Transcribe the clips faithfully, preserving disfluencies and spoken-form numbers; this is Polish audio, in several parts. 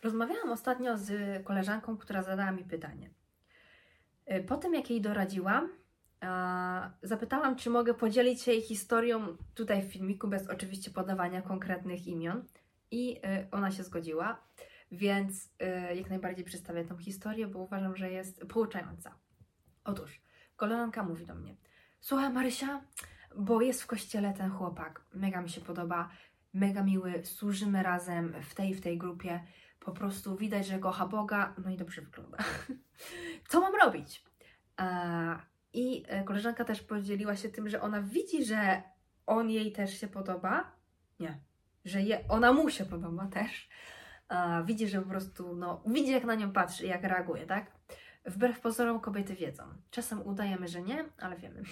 Rozmawiałam ostatnio z koleżanką, która zadała mi pytanie. Po tym, jak jej doradziłam, zapytałam, czy mogę podzielić się jej historią tutaj w filmiku, bez oczywiście podawania konkretnych imion. I ona się zgodziła, więc jak najbardziej przedstawię tą historię, bo uważam, że jest pouczająca. Otóż, koleżanka mówi do mnie: słuchaj, Marysia, bo jest w kościele ten chłopak, mega mi się podoba, mega miły, służymy razem w tej w tej grupie, po prostu widać, że kocha Boga, no i dobrze wygląda. Co mam robić? I koleżanka też podzieliła się tym, że ona widzi, że on jej też się podoba. Nie, że je, ona mu się podoba też. Widzi, że po prostu, no, widzi, jak na nią patrzy, jak reaguje, tak? Wbrew pozorom kobiety wiedzą. Czasem udajemy, że nie, ale wiemy.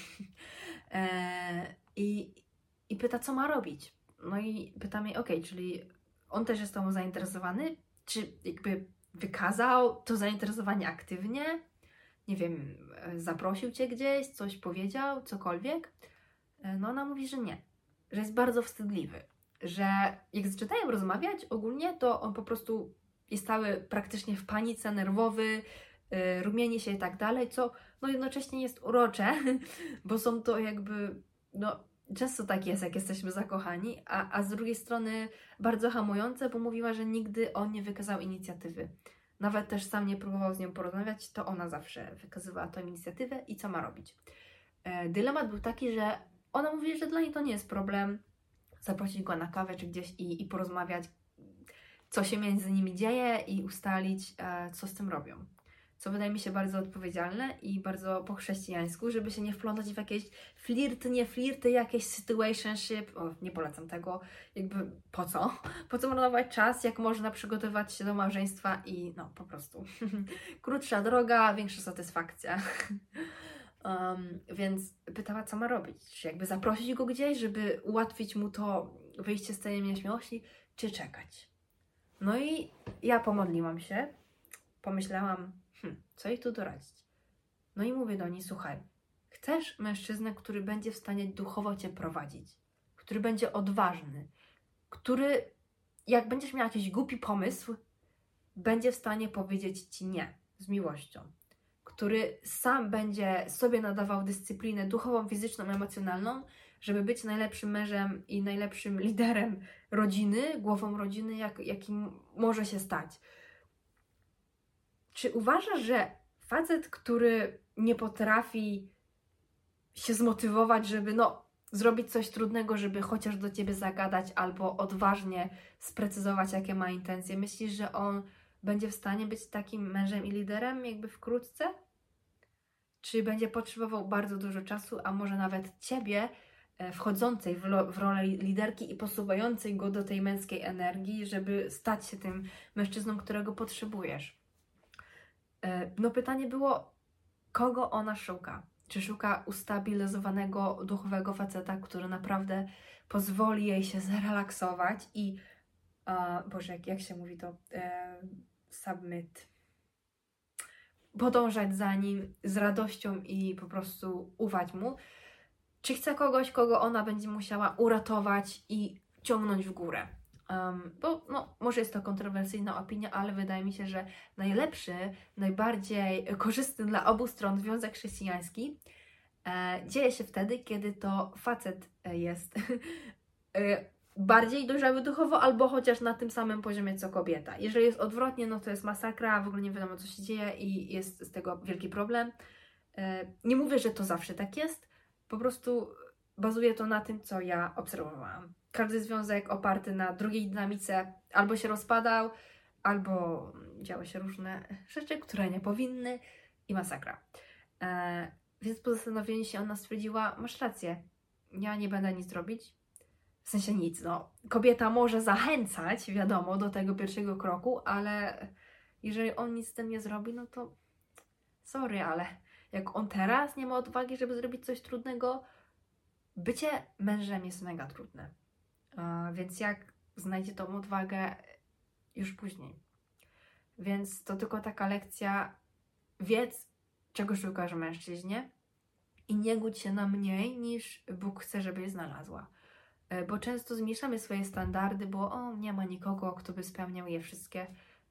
I, I pyta, co ma robić. No i pytam jej, okej, czyli on też jest tobą zainteresowany? Czy jakby wykazał to zainteresowanie aktywnie? Nie wiem, zaprosił Cię gdzieś, coś powiedział, cokolwiek? No ona mówi, że nie, że jest bardzo wstydliwy, że jak zaczynają rozmawiać ogólnie, to on po prostu jest cały praktycznie w panice, nerwowy, yy, rumieni się i tak dalej, co no jednocześnie jest urocze, bo są to jakby, no często tak jest, jak jesteśmy zakochani, a, a z drugiej strony bardzo hamujące, bo mówiła, że nigdy on nie wykazał inicjatywy. Nawet też sam nie próbował z nią porozmawiać, to ona zawsze wykazywała tę inicjatywę i co ma robić. E, dylemat był taki, że ona mówi, że dla niej to nie jest problem zaprosić go na kawę czy gdzieś i, i porozmawiać, co się między nimi dzieje i ustalić, e, co z tym robią. Co wydaje mi się bardzo odpowiedzialne i bardzo po chrześcijańsku, żeby się nie wplątać w jakieś flirty, nie flirty, jakieś situationship. O, nie polecam tego. Jakby po co? Po co marnować czas, jak można przygotować się do małżeństwa i no po prostu krótsza droga, większa satysfakcja. Um, więc pytała, co ma robić. Czy jakby zaprosić go gdzieś, żeby ułatwić mu to wyjście z tej nieśmiałości, czy czekać. No i ja pomodliłam się, pomyślałam, hm, co jej tu doradzić. No i mówię do niej, słuchaj, chcesz mężczyznę, który będzie w stanie duchowo Cię prowadzić, który będzie odważny, który, jak będziesz miał jakiś głupi pomysł, będzie w stanie powiedzieć Ci nie, z miłością, który sam będzie sobie nadawał dyscyplinę duchową, fizyczną, emocjonalną, żeby być najlepszym mężem i najlepszym liderem rodziny, głową rodziny, jak, jakim może się stać. Czy uważasz, że facet, który nie potrafi się zmotywować, żeby no, zrobić coś trudnego, żeby chociaż do Ciebie zagadać albo odważnie sprecyzować, jakie ma intencje, myślisz, że on będzie w stanie być takim mężem i liderem jakby wkrótce? Czy będzie potrzebował bardzo dużo czasu, a może nawet Ciebie wchodzącej w, lo, w rolę liderki i posuwającej go do tej męskiej energii, żeby stać się tym mężczyzną, którego potrzebujesz? No pytanie było, kogo ona szuka? Czy szuka ustabilizowanego, duchowego faceta, który naprawdę pozwoli jej się zrelaksować i, uh, Boże, jak, jak się mówi to? E, submit. Podążać za nim z radością i po prostu ufać mu? Czy chce kogoś, kogo ona będzie musiała uratować i ciągnąć w górę? Um, bo no, może jest to kontrowersyjna opinia, ale wydaje mi się, że najlepszy, najbardziej korzystny dla obu stron związek chrześcijański e, dzieje się wtedy, kiedy to facet jest e, bardziej dojrzały duchowo, albo chociaż na tym samym poziomie co kobieta. Jeżeli jest odwrotnie, no to jest masakra, w ogóle nie wiadomo, co się dzieje i jest z tego wielki problem. E, nie mówię, że to zawsze tak jest, po prostu bazuje to na tym, co ja obserwowałam. Każdy związek oparty na drugiej dynamice albo się rozpadał, albo działy się różne rzeczy, które nie powinny i masakra. E, więc po zastanowieniu się ona stwierdziła, masz rację, ja nie będę nic robić. W sensie nic, no. Kobieta może zachęcać, wiadomo, do tego pierwszego kroku, ale jeżeli on nic z tym nie zrobi, no to sorry, ale jak on teraz nie ma odwagi, żeby zrobić coś trudnego, bycie mężem jest mega trudne. Uh, więc jak znajdzie tą odwagę już później. Więc to tylko taka lekcja, wiedz, czego szukasz w mężczyźnie i nie gódź się na mniej, niż Bóg chce, żebyś znalazła. Bo często zmniejszamy swoje standardy, bo o, nie ma nikogo, kto by spełniał je wszystkie.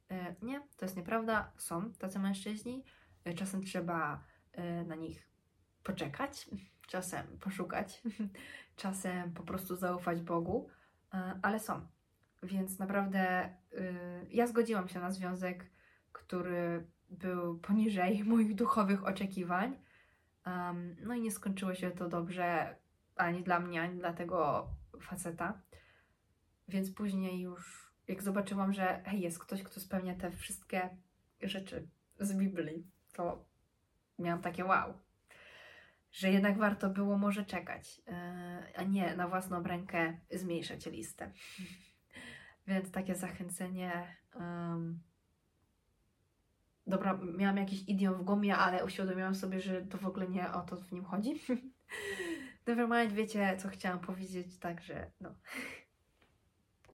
E, nie, to jest nieprawda. Są tacy mężczyźni. E, czasem trzeba e, na nich poczekać, czasem poszukać, czasem po prostu zaufać Bogu, e, ale są. Więc naprawdę y, ja zgodziłam się na związek, który był poniżej moich duchowych oczekiwań. Um, no i nie skończyło się to dobrze ani dla mnie, ani dla tego faceta. Więc później już, jak zobaczyłam, że hej, jest ktoś, kto spełnia te wszystkie rzeczy z Biblii, to miałam takie wow, że jednak warto było może czekać, yy, a nie na własną rękę zmniejszać listę. Więc takie zachęcenie. Um, dobra, miałam jakiś idiom w głowie, ale uświadomiłam sobie, że to w ogóle nie o to w nim chodzi. Nevermind, wiecie, co chciałam powiedzieć, także no.